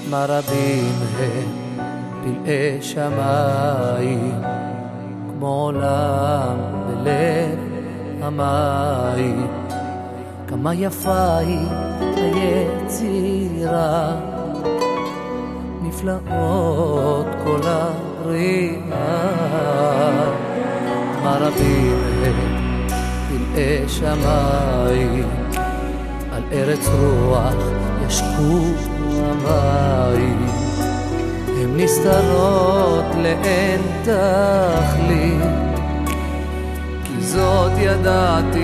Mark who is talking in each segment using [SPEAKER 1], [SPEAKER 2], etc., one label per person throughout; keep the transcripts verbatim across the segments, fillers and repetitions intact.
[SPEAKER 1] מה רבים הם פלאי שמיים, כמו עולם בלב המים. כמה יפה היא היצירה, נפלאות כל הבריאה. מה רבים הם פלאי שמיים, על ארץ רוח ישקו המים. הם נסתרות לאין תכלית, כי זאת ידעתי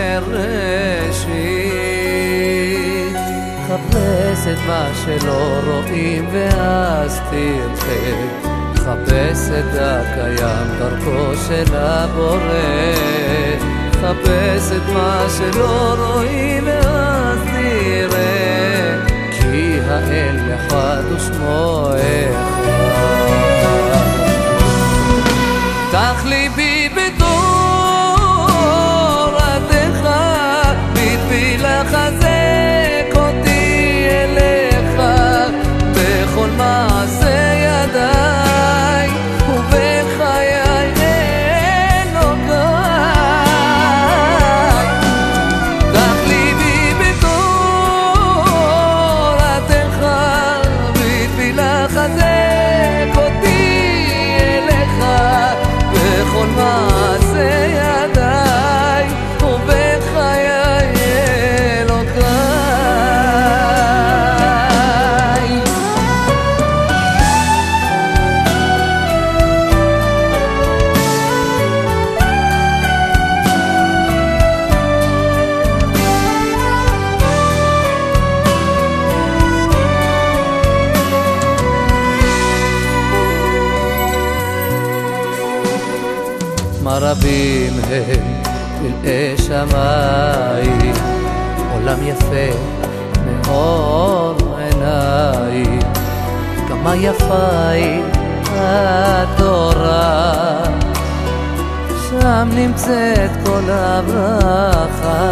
[SPEAKER 1] מראשית. חפש את מה שלא רואים ואז תראה, חפש את הקיים דרכו של הבורא. חפש את מה שלא רואים ואז תראה, כי האל אחד ושמו אחד. פתח ליבי בתורתך, בתפילה חזק אותי אליך, בכל מעשה ידיי ובחיי אלוקיי. פתח ליבי בתורתך, בתפילה חזק אותי אליך, בכל מעשה ידיי ובחיי אלוקיי. מה רבים הם פלאי שמיים, עולם יפה מאור עיניים. כמה יפה היא התורה, שם נמצאת כל הברכה.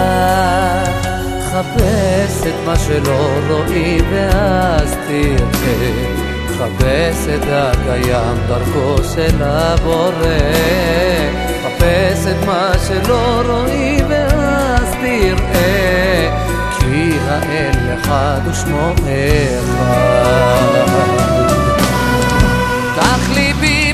[SPEAKER 1] חפש את מה שלא רואים ואז תראה, חפש את הקיים דרכו של הבורא. חפש את מה שלא רואים ואז תראה, כי האל אחד ושמו אחד. פתח ליבי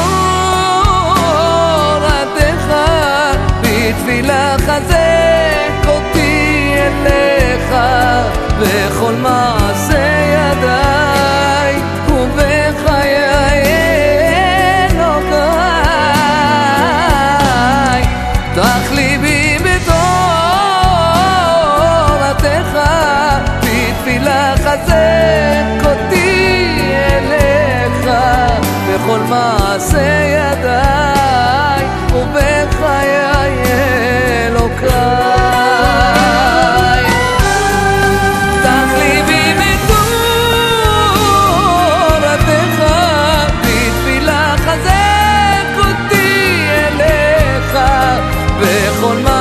[SPEAKER 1] בתורתך, בתפילה חזק אותי אליך, בכל מעשה ידיי ובחיי אלוקיי. פתח ליבי בתורתך, בתפילה חזק אותי אליך, בכל מעשה ידיי ובחיי אלוקיי. פתח ליבי בתורתך, בתפילה חזק אותי אליך, בכל